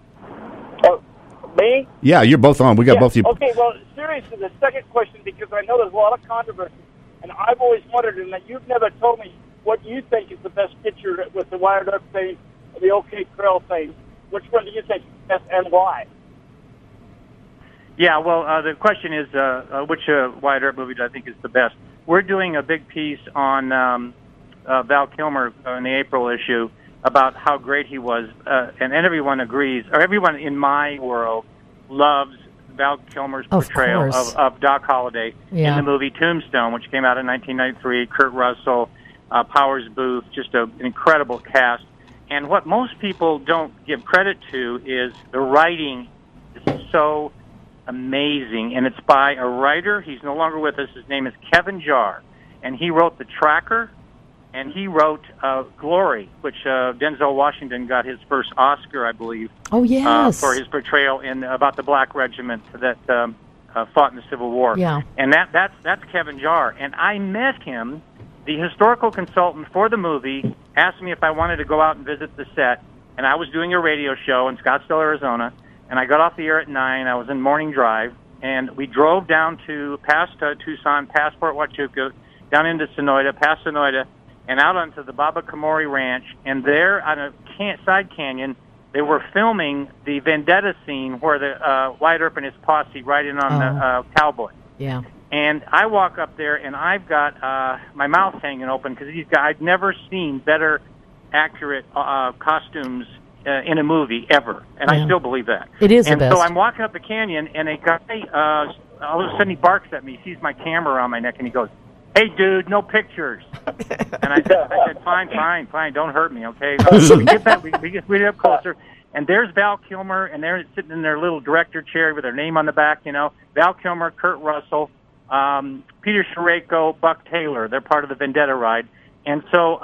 Me? Yeah, you're both on. We got both of you. Okay, well, seriously, the second question, because I know there's a lot of controversy, and I've always wondered, and that you've never told me what you think is the best picture with the Wyatt Earp thing, the OK Corral thing. Which one do you think is best and why? Yeah, well, the question is which Wyatt Earp movie do I think is the best? We're doing a big piece on Val Kilmer in the April issue about how great he was, and everyone agrees, or everyone in my world loves Val Kilmer's portrayal of Doc Holliday in the movie Tombstone, which came out in 1993. Kurt Russell, Powers Booth, just an incredible cast. And what most people don't give credit to is the writing is so amazing, and it's by a writer. He's no longer with us. His name is Kevin Jarre, and he wrote The Tracker, and he wrote Glory, which Denzel Washington got his first Oscar, I believe. Oh, yes. For his portrayal in about the Black Regiment that fought in the Civil War. Yeah. And that's Kevin Jarre. And I met him. The historical consultant for the movie asked me if I wanted to go out and visit the set, and I was doing a radio show in Scottsdale, Arizona, and I got off the air at 9. I was in morning drive, and we drove down past Tucson, past Fort Huachuca, down into Sonoyta, past Sonoyta, and out onto the Baba Kamori Ranch, and there on a side canyon, they were filming the vendetta scene where the Wyatt Earp and his posse ride in on the cowboy. Yeah. And I walk up there, and I've got my mouth hanging open because I've never seen better accurate costumes in a movie ever, and I still believe that. It is and the best. So I'm walking up the canyon, and a guy, all of a sudden he barks at me, sees my camera around my neck, and he goes, "Hey, dude, no pictures." And I said, fine, don't hurt me, okay? So we get back, we get up closer, and there's Val Kilmer, and they're sitting in their little director chair with their name on the back, Val Kilmer, Kurt Russell, Peter Sherayko, Buck Taylor. They're part of the Vendetta ride. And so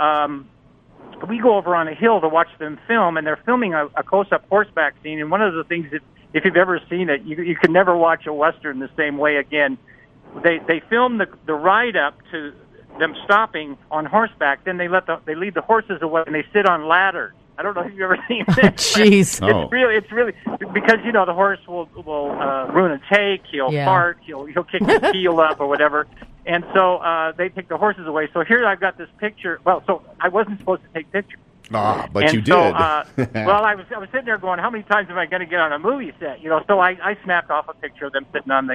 we go over on a hill to watch them film, and they're filming a close-up horseback scene. And one of the things that, if you've ever seen it, you can never watch a Western the same way again. They film the ride up to them stopping on horseback. Then they lead the horses away, and they sit on ladders. I don't know if you've ever seen this. Jeez. It's really because the horse will ruin a take. He'll fart. He'll kick his heel up or whatever. And so they take the horses away. So here I've got this picture. Well, so I wasn't supposed to take pictures. But you did. Well, I was sitting there going, how many times am I going to get on a movie set? So I snapped off a picture of them sitting on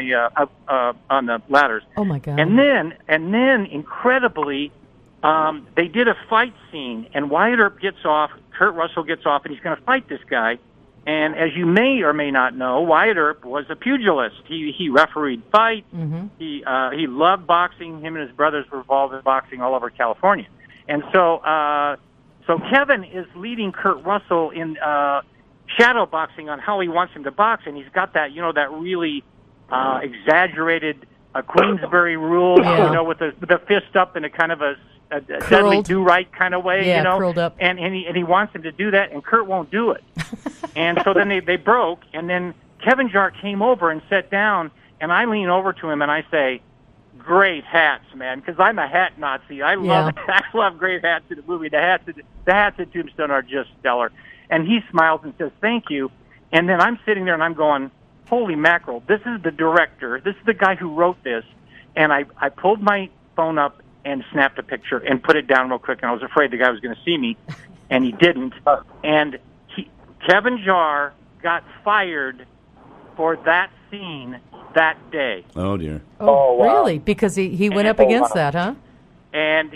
the ladders. Oh my God! And then incredibly, they did a fight scene, and Wyatt Earp gets off, Kurt Russell gets off, and he's going to fight this guy. And as you may or may not know, Wyatt Earp was a pugilist. He refereed fights. Mm-hmm. He loved boxing. Him and his brothers were involved in boxing all over California. And so Kevin is leading Kurt Russell in shadow boxing on how he wants him to box, and he's got that that really exaggerated Queensberry rule, with the fist up in a kind of a Dudley Do-Right kind of way, curled up. And he wants him to do that, and Kurt won't do it. And so then they broke, and then Kevin Jarre came over and sat down, and I lean over to him and I say, "Great hats, man," because I'm a hat Nazi. I love great hats in the movie. The hats at Tombstone are just stellar. And he smiles and says, "Thank you." And then I'm sitting there and I'm going, holy mackerel, this is the director. This is the guy who wrote this. And I pulled my phone up and snapped a picture and put it down real quick, and I was afraid the guy was going to see me, and he didn't. And Kevin Jarre got fired for that scene that day. Oh, dear. Oh, wow. Really? Because he went up against that, huh? And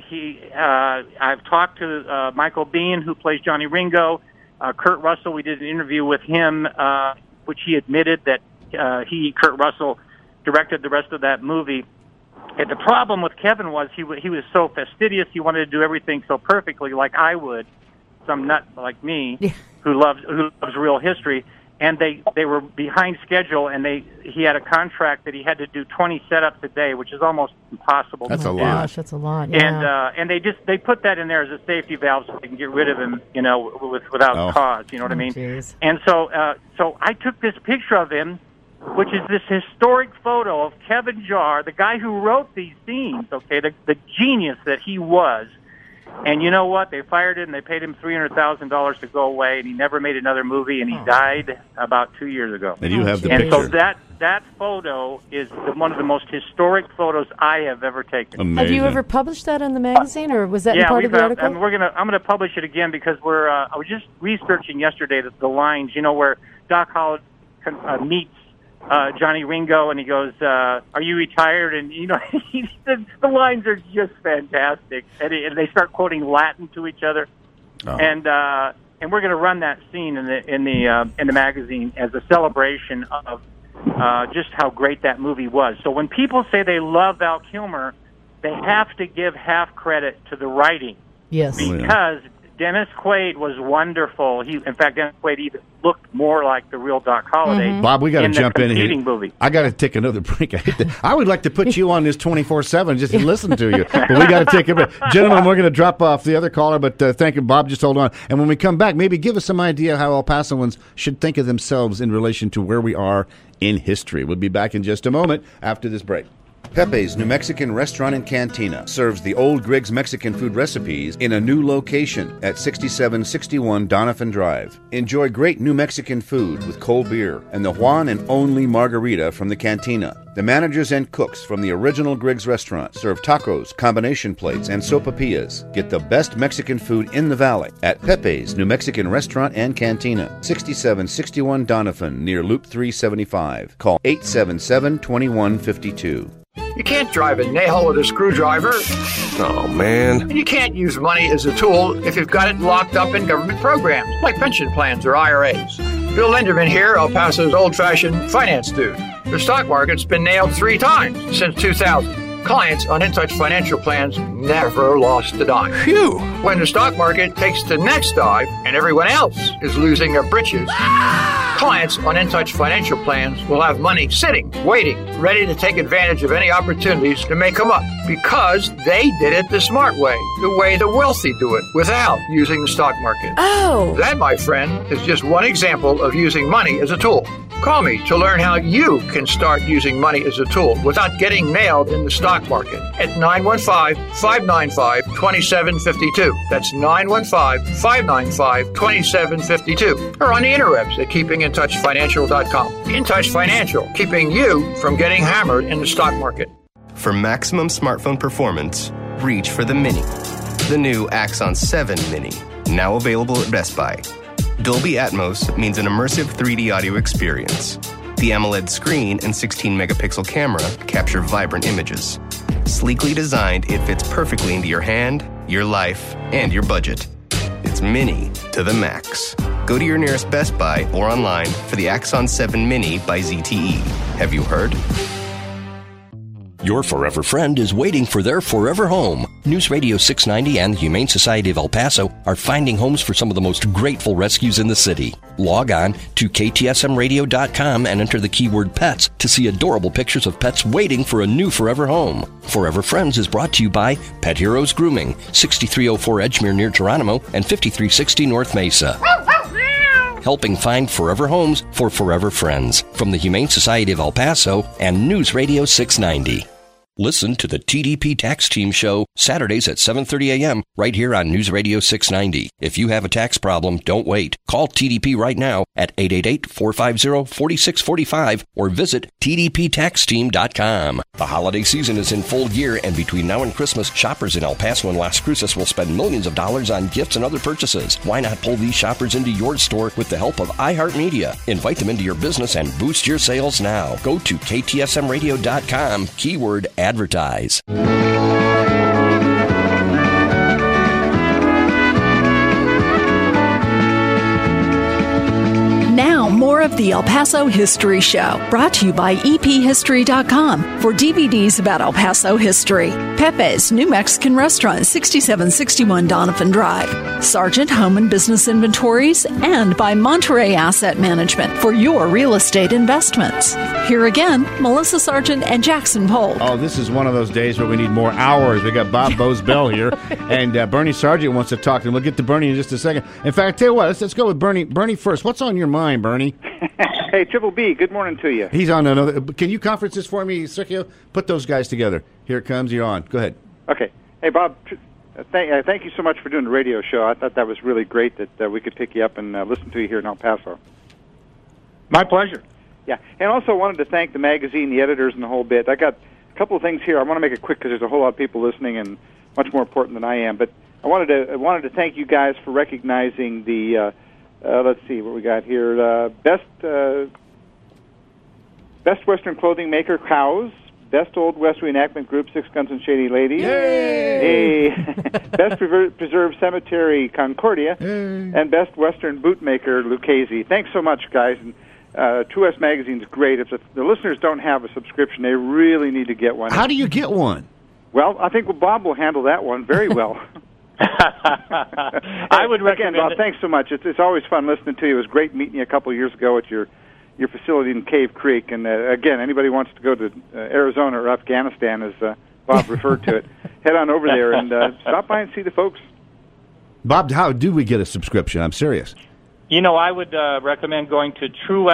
I've talked to Michael Biehn, who plays Johnny Ringo, Kurt Russell. We did an interview with him, which he admitted that Kurt Russell, directed the rest of that movie. And the problem with Kevin was he was so fastidious. He wanted to do everything so perfectly, like I would, some nut like me, who loves real history. And they were behind schedule, and he had a contract that he had to do 20 setups a day, which is almost impossible. That's a lot. Gosh, that's a lot. Yeah. And they put that in there as a safety valve so they can get rid of him, without cause. You know what I mean? Geez. And so I took this picture of him, which is this historic photo of Kevin Jarre, the guy who wrote these scenes. Okay, the genius that he was. And you know what? They fired him. They paid him $300,000 to go away, and he never made another movie. And he died about 2 years ago. And you have the picture. picture. And so that photo is one of the most historic photos I have ever taken. Amazing. Have you ever published that in the magazine, or was that part of the article? I'm gonna publish it again because I was just researching yesterday the lines. Where Doc Holliday meets Johnny Ringo, and he goes, "Are you retired?" And the lines are just fantastic, and they start quoting Latin to each other, and we're going to run that scene in the magazine as a celebration of just how great that movie was. So when people say they love Val Kilmer, they have to give half credit to the writing. Yes. Because Dennis Quaid was wonderful. In fact, Dennis Quaid even looked more like the real Doc Holliday. Mm-hmm. Bob, we got to jump in here. Movie. I got to take another break. I would like to put you on this 24/7 just to listen to you, but we got to take a break. Gentlemen, we're going to drop off the other caller, but thank you, Bob. Just hold on, and when we come back, maybe give us some idea how El Pasoans should think of themselves in relation to where we are in history. We'll be back in just a moment after this break. Pepe's New Mexican Restaurant and Cantina serves the old Griggs Mexican food recipes in a new location at 6761 Donovan Drive. Enjoy great New Mexican food with cold beer and the one and only margarita from the cantina. The managers and cooks from the original Griggs restaurant serve tacos, combination plates, and sopapillas. Get the best Mexican food in the valley at Pepe's New Mexican Restaurant and Cantina, 6761 Donovan, near Loop 375. Call 877-2152. You can't drive a nail with a screwdriver. Oh, man. And you can't use money as a tool if you've got it locked up in government programs, like pension plans or IRAs. Bill Linderman here, El Paso's old-fashioned finance dude. The stock market's been nailed 3 times since 2000. Clients on InTouch financial plans never lost a dime. Phew! When the stock market takes the next dive and everyone else is losing their britches, clients on InTouch financial plans will have money sitting, waiting, ready to take advantage of any opportunities to make them up because they did it the smart way, the way the wealthy do it, without using the stock market. Oh! That, my friend, is just one example of using money as a tool. Call me to learn how you can start using money as a tool without getting nailed in the stock market at 915-595-2752. That's 915-595-2752. Or on the interwebs at keepingintouchfinancial.com. InTouch Financial, keeping you from getting hammered in the stock market. For maximum smartphone performance, reach for the Mini. The new Axon 7 Mini, now available at Best Buy. Dolby Atmos means an immersive 3D audio experience. The AMOLED screen and 16-megapixel camera capture vibrant images. Sleekly designed, it fits perfectly into your hand, your life, and your budget. It's Mini to the max. Go to your nearest Best Buy or online for the Axon 7 Mini by ZTE. Have you heard? Your forever friend is waiting for their forever home. News Radio 690 and the Humane Society of El Paso are finding homes for some of the most grateful rescues in the city. Log on to ktsmradio.com and enter the keyword pets to see adorable pictures of pets waiting for a new forever home. Forever Friends is brought to you by Pet Heroes Grooming, 6304 Edgemere near Geronimo and 5360 North Mesa. Helping find forever homes for forever friends. From the Humane Society of El Paso and News Radio 690. Listen to the TDP Tax Team Show Saturdays at 7:30 a.m. right here on News Radio 690. If you have a tax problem, don't wait. Call TDP right now at 888-450-4645 or visit tdptaxteam.com. The holiday season is in full gear, and between now and Christmas, shoppers in El Paso and Las Cruces will spend millions of dollars on gifts and other purchases. Why not pull these shoppers into your store with the help of iHeartMedia? Invite them into your business and boost your sales now. Go to ktsmradio.com, keyword advertise. Now, more of the El Paso History Show, brought to you by EPHistory.com for DVDs about El Paso history. Pepe's New Mexican Restaurant, 6761 Donovan Drive. Sargent Home and Business Inventories, and by Monterey Asset Management for your real estate investments. Here again, Melissa Sargent and Jackson Polk. Oh, this is one of those days where we need more hours. We got Bob Bosebell here, and Bernie Sargent wants to talk to him. We'll get to Bernie in just a second. In fact, I tell you what, let's go with Bernie. Bernie first. What's on your mind, Bernie? Hey, Triple B, good morning to you. He's on another. Can you conference this for me, Sergio? Put those guys together. Here it comes. You're on. Go ahead. Okay. Hey, Bob, thank you so much for doing the radio show. I thought that was really great that we could pick you up and listen to you here in El Paso. My pleasure. Yeah, and also wanted to thank the magazine, the editors, and the whole bit. I got a couple of things here. I want to make it quick because there's a whole lot of people listening and much more important than I am. But I wanted to thank you guys for recognizing the let's see what we got here. Best Western clothing maker, Cows. Best Old West reenactment group, Six Guns and Shady Ladies. Yay! Best preserved cemetery, Concordia. Yay. And Best Western bootmaker, Lucchese. Thanks so much, guys. And 2S Magazine's great. If the listeners don't have a subscription, they really need to get one. How do you get one? Well, I think Bob will handle that one very well. I would recommend Bob, thanks so much. It's always fun listening to you. It was great meeting you a couple of years ago at your facility in Cave Creek. And again, anybody wants to go to Arizona or Afghanistan, as Bob referred to it, head on over there and stop by and see the folks. Bob, how do we get a subscription? I'm serious. I would recommend going to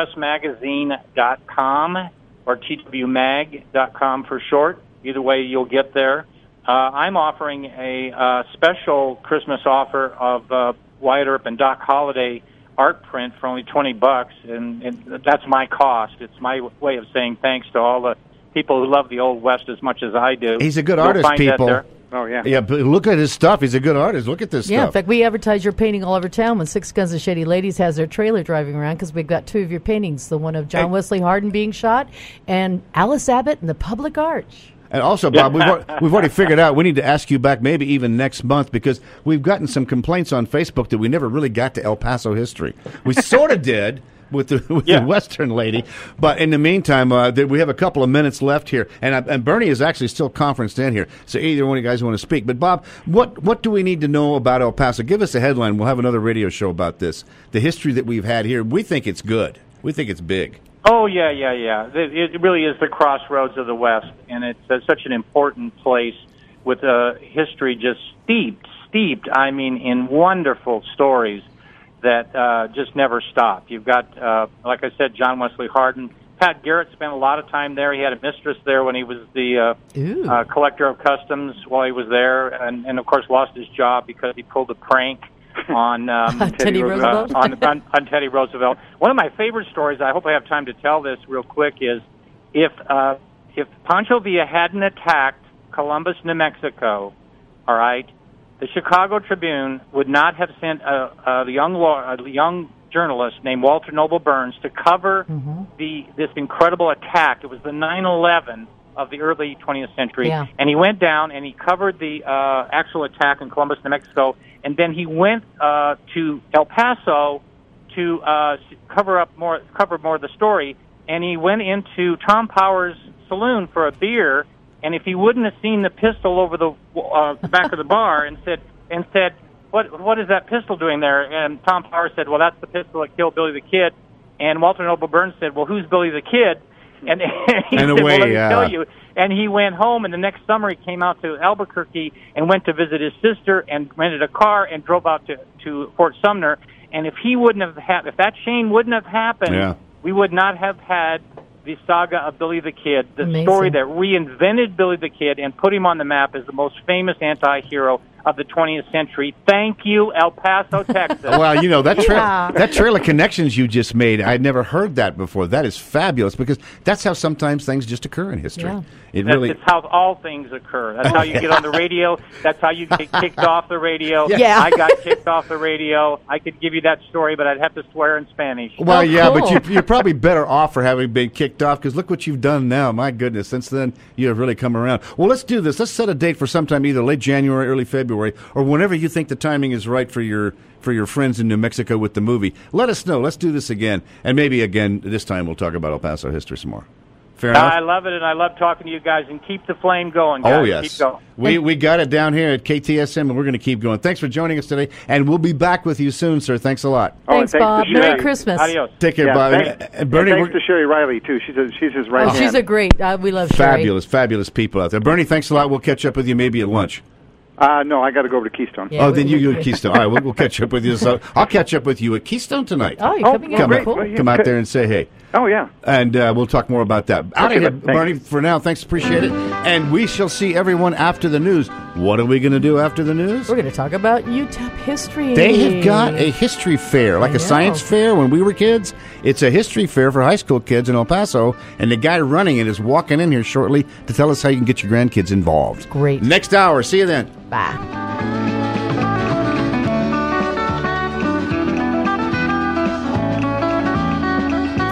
truewestmagazine.com or twmag.com for short. Either way, you'll get there. I'm offering a special Christmas offer of Wyatt Earp and Doc Holliday art print for only $20, and that's my cost. It's my way of saying thanks to all the people who love the Old West as much as I do. He's a good artist, people. Oh, yeah. Yeah, but look at his stuff. He's a good artist. Look at this stuff. Yeah, in fact, we advertise your painting all over town when Six Guns of Shady Ladies has their trailer driving around because we've got 2 of your paintings, the one of John Wesley Hardin being shot and Alice Abbott in the Public Arch. And also, Bob, we've already figured out we need to ask you back maybe even next month because we've gotten some complaints on Facebook that we never really got to El Paso history. We sort of did with the Western lady, but in the meantime, we have a couple of minutes left here, and Bernie is actually still conferenced in here. So either one of you guys want to speak. But Bob, what do we need to know about El Paso? Give us a headline. We'll have another radio show about this. The history that we've had here. We think it's good. We think it's big. Oh, yeah. It really is the crossroads of the West, and it's such an important place with history just steeped, I mean, in wonderful stories that just never stop. You've got, like I said, John Wesley Hardin. Pat Garrett spent a lot of time there. He had a mistress there when he was the collector of customs while he was there, and of course lost his job because he pulled a prank on Teddy Roosevelt. On Teddy Roosevelt. One of my favorite stories, I hope I have time to tell this real quick, is if Pancho Villa hadn't attacked Columbus, New Mexico, all right, the Chicago Tribune would not have sent a young journalist named Walter Noble Burns to cover this incredible attack. It was the 9/11 of the early 20th century, and he went down and he covered the actual attack in Columbus, New Mexico, and then he went to El Paso to cover more of the story, and he went into Tom Powers' saloon for a beer, and if he wouldn't have seen the pistol over the back of the bar and said, what is that pistol doing there? And Tom Powers said, well, that's the pistol that killed Billy the Kid. And Walter Noble Burns said, well, who's Billy the Kid? And he said, well, let me tell you. And he went home, and the next summer he came out to Albuquerque and went to visit his sister and rented a car and drove out to Fort Sumner. And if that chain wouldn't have happened, we would not have had the saga of Billy the Kid, the story that reinvented Billy the Kid and put him on the map as the most famous anti-hero of the 20th century. Thank you, El Paso, Texas. Well, that Trail of Connections you just made, I'd never heard that before. That is fabulous because that's how sometimes things just occur in history. Yeah. It's how all things occur. That's how you get on the radio. That's how you get kicked off the radio. Yeah. I got kicked off the radio. I could give you that story, but I'd have to swear in Spanish. Well, but you're probably better off for having been kicked off because look what you've done now. My goodness, since then you have really come around. Well, let's do this. Let's set a date for sometime either late January, early February, or whenever you think the timing is right for your friends in New Mexico with the movie. Let us know. Let's do this again. And maybe again, this time we'll talk about El Paso history some more. Fair enough? I love it, and I love talking to you guys, and keep the flame going, guys. Oh, yes. Keep going. We got it down here at KTSM, and we're going to keep going. Thanks for joining us today, and we'll be back with you soon, sir. Thanks a lot. Thanks, Bob. Merry Christmas. Adios. Take care, Bob. And Bernie, thanks to Sherry Riley, too. She's his right hand. She's a great. We love Sherry. Fabulous people out there. Bernie, thanks a lot. We'll catch up with you maybe at lunch. No, I got to go over to Keystone. Yeah, then you go to Keystone. All right, we'll catch up with you. So I'll catch up with you at Keystone tonight. Oh, you're coming in. Cool. Come out there and say hey. Oh, yeah. And we'll talk more about that. Out of here, Bernie, for now. Thanks, appreciate it. And we shall see everyone after the news. What are we going to do after the news? We're going to talk about UTEP history. They have got a history fair, like a science fair when we were kids. It's a history fair for high school kids in El Paso, and the guy running it is walking in here shortly to tell us how you can get your grandkids involved. Great. Next hour. See you then. Bye.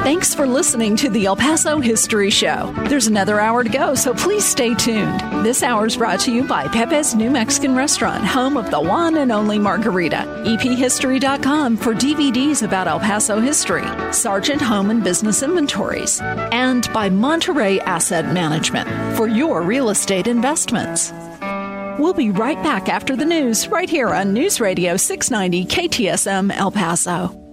Thanks for listening to the El Paso History Show. There's another hour to go, so please stay tuned. This hour is brought to you by Pepe's New Mexican Restaurant, home of the one and only margarita. EPHistory.com for DVDs about El Paso history. Sargent Home and Business Inventories. And by Monterey Asset Management for your real estate investments. We'll be right back after the news, right here on News Radio 690 KTSM El Paso.